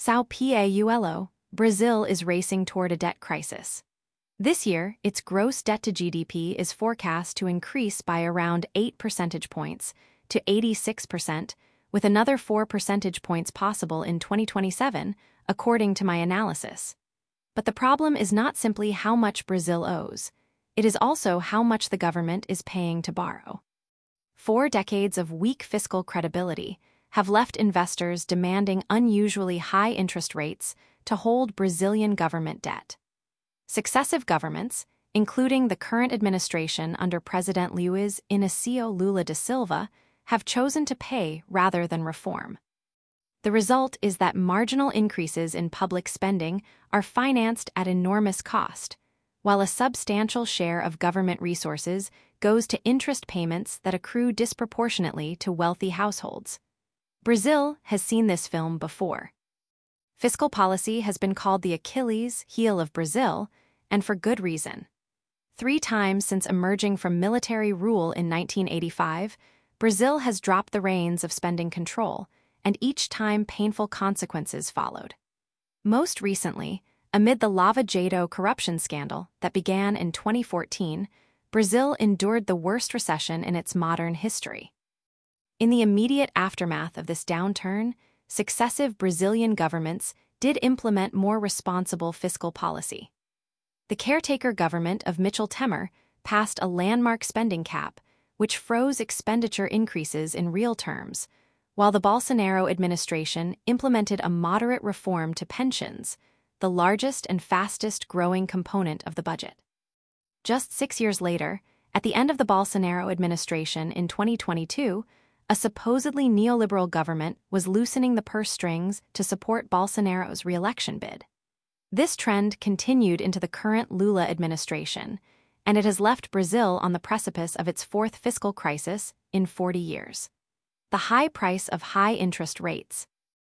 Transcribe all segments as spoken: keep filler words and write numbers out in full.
Sao Paulo, Brazil is racing toward a debt crisis. This year, its gross debt to G D P is forecast to increase by around eight percentage points to eighty-six percent, with another four percentage points possible in twenty twenty-seven, according to my analysis. But the problem is not simply how much Brazil owes. It is also how much the government is paying to borrow. Four decades of weak fiscal credibility have left investors demanding unusually high interest rates to hold Brazilian government debt. Successive governments, including the current administration under President Luiz Inácio Lula da Silva, have chosen to pay rather than reform. The result is that marginal increases in public spending are financed at enormous cost, while a substantial share of government resources goes to interest payments that accrue disproportionately to wealthy households. Brazil has seen this film before. Fiscal policy has been called the Achilles heel of Brazil, and for good reason. Three times since emerging from military rule in nineteen eighty-five, Brazil has dropped the reins of spending control, and each time painful consequences followed. Most recently, amid the Lava Jato corruption scandal that began in twenty fourteen, Brazil endured the worst recession in its modern history. In the immediate aftermath of this downturn, successive Brazilian governments did implement more responsible fiscal policy. The caretaker government of Michel Temer passed a landmark spending cap, which froze expenditure increases in real terms, while the Bolsonaro administration implemented a moderate reform to pensions, the largest and fastest-growing component of the budget. Just six years later, at the end of the Bolsonaro administration in twenty twenty-two, a supposedly neoliberal government was loosening the purse strings to support Bolsonaro's re-election bid. This trend continued into the current Lula administration, and it has left Brazil on the precipice of its fourth fiscal crisis in forty years. The high price of high interest rates.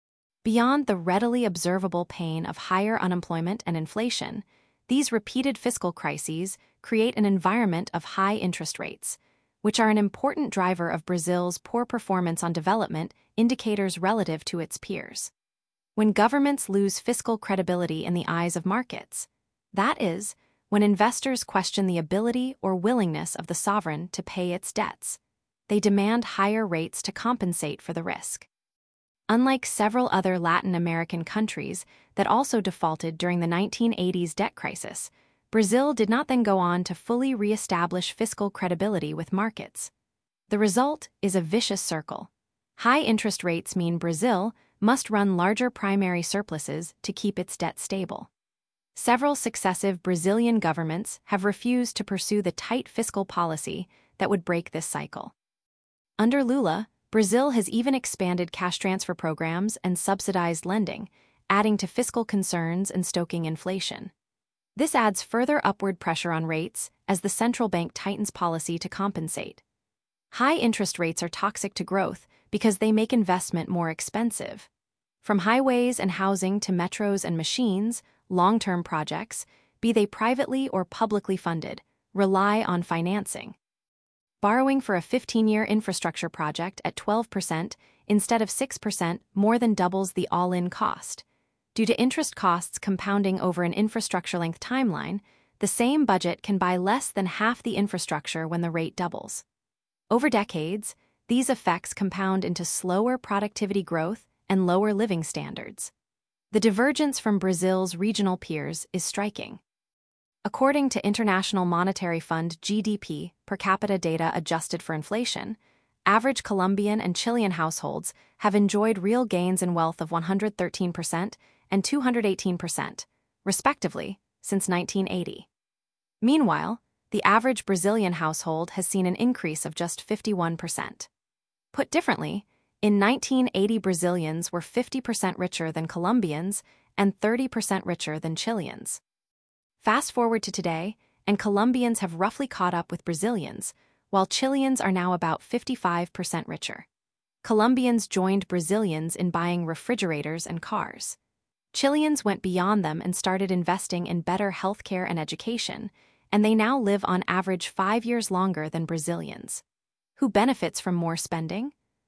Beyond the readily observable pain of higher unemployment and inflation, these repeated fiscal crises create an environment of high interest rates, which are an important driver of Brazil's poor performance on development indicators relative to its peers. When governments lose fiscal credibility in the eyes of markets, that is, when investors question the ability or willingness of the sovereign to pay its debts, they demand higher rates to compensate for the risk. Unlike several other Latin American countries that also defaulted during the nineteen eighties debt crisis, Brazil did not then go on to fully re-establish fiscal credibility with markets. The result is a vicious circle. High interest rates mean Brazil must run larger primary surpluses to keep its debt stable. Several successive Brazilian governments have refused to pursue the tight fiscal policy that would break this cycle. Under Lula, Brazil has even expanded cash transfer programs and subsidized lending, adding to fiscal concerns and stoking inflation. This adds further upward pressure on rates as the central bank tightens policy to compensate. High interest rates are toxic to growth because they make investment more expensive. From highways and housing to metros and machines, long-term projects, be they privately or publicly funded, rely on financing. Borrowing for a fifteen-year infrastructure project at twelve percent instead of six percent more than doubles the all-in cost. Due to interest costs compounding over an infrastructure-length timeline, the same budget can buy less than half the infrastructure when the rate doubles. Over decades, these effects compound into slower productivity growth and lower living standards. The divergence from Brazil's regional peers is striking. According to International Monetary Fund G D P per capita data adjusted for inflation, average Colombian and Chilean households have enjoyed real gains in wealth of one hundred thirteen percent and two hundred eighteen percent, respectively, since nineteen eighty. Meanwhile, the average Brazilian household has seen an increase of just fifty-one percent. Put differently, in nineteen eighty Brazilians were fifty percent richer than Colombians and thirty percent richer than Chileans. Fast forward to today, and Colombians have roughly caught up with Brazilians, while Chileans are now about fifty-five percent richer. Colombians joined Brazilians in buying refrigerators and cars. Chileans went beyond them and started investing in better healthcare and education, and they now live on average five years longer than Brazilians. Who benefits from more spending?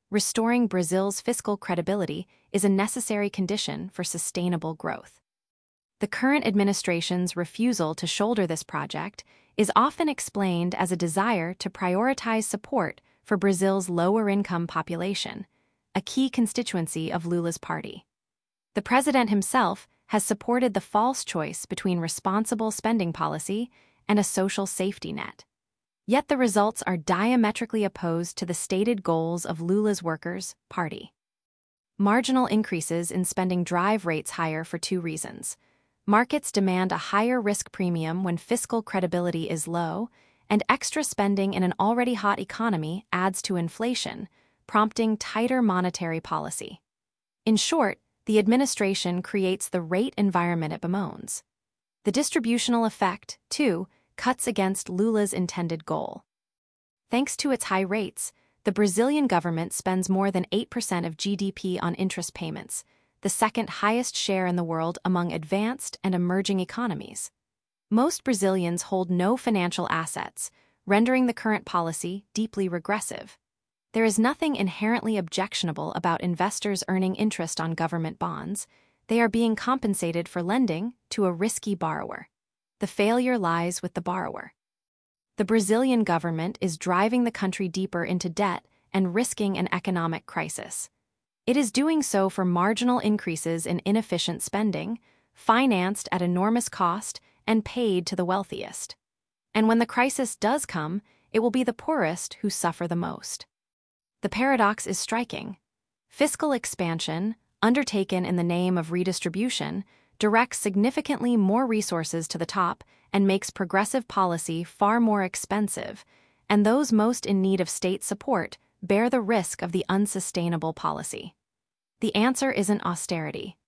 restoring Brazil's fiscal credibility is a necessary condition for sustainable growth. The current administration's refusal to shoulder this project is often explained as a desire to prioritize support for Brazil's lower-income population, a key constituency of Lula's party. The president himself has supported the false choice between responsible spending policy and a social safety net. Yet the results are diametrically opposed to the stated goals of Lula's Workers' Party. Marginal increases in spending drive rates higher for two reasons. Markets demand a higher risk premium when fiscal credibility is low, and extra spending in an already hot economy adds to inflation, prompting tighter monetary policy. In short, the administration creates the rate environment it bemoans. The distributional effect, too, cuts against Lula's intended goal. Thanks to its high rates, the Brazilian government spends more than eight percent of G D P on interest payments, the second highest share in the world among advanced and emerging economies. Most Brazilians hold no financial assets, rendering the current policy deeply regressive. There is nothing inherently objectionable about investors earning interest on government bonds. They are being compensated for lending to a risky borrower. The failure lies with the borrower. The Brazilian government is driving the country deeper into debt and risking an economic crisis. It is doing so for marginal increases in inefficient spending, financed at enormous cost and paid to the wealthiest. And when the crisis does come, it will be the poorest who suffer the most. The paradox is striking. Fiscal expansion, undertaken in the name of redistribution, directs significantly more resources to the top and makes progressive policy far more expensive, and those most in need of state support bear the risk of the unsustainable policy. The answer isn't austerity.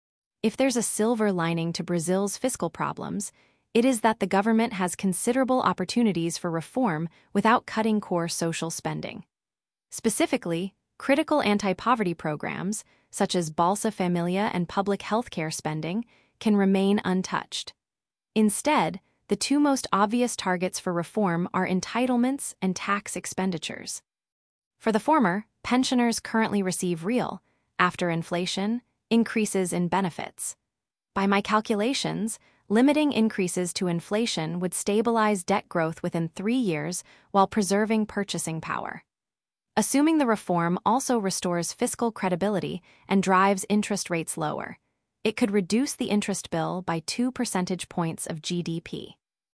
If there's a silver lining to Brazil's fiscal problems, it is that the government has considerable opportunities for reform without cutting core social spending. Specifically, critical anti-poverty programs, such as Bolsa Familia and public health care spending, can remain untouched. Instead, the two most obvious targets for reform are entitlements and tax expenditures. For the former, pensioners currently receive real, after inflation, increases in benefits. By my calculations, limiting increases to inflation would stabilize debt growth within three years while preserving purchasing power. Assuming the reform also restores fiscal credibility and drives interest rates lower, it could reduce the interest bill by two percentage points of G D P.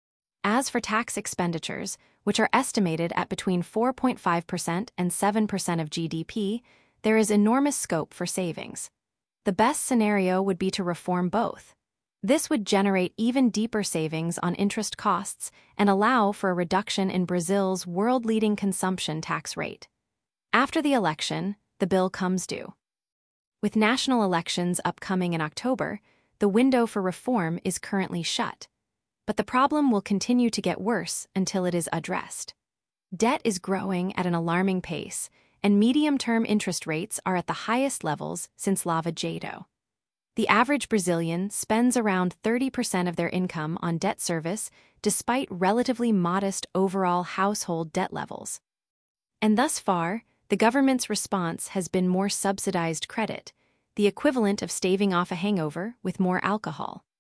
As for tax expenditures, which are estimated at between four point five percent and seven percent of G D P, there is enormous scope for savings. The best scenario would be to reform both. This would generate even deeper savings on interest costs and allow for a reduction in Brazil's world-leading consumption tax rate. After the election, the bill comes due. With national elections upcoming in October, the window for reform is currently shut. But the problem will continue to get worse until it is addressed. Debt is growing at an alarming pace, and medium-term interest rates are at the highest levels since Lava Jato. The average Brazilian spends around thirty percent of their income on debt service despite relatively modest overall household debt levels. And thus far, the government's response has been more subsidized credit, the equivalent of staving off a hangover with more alcohol.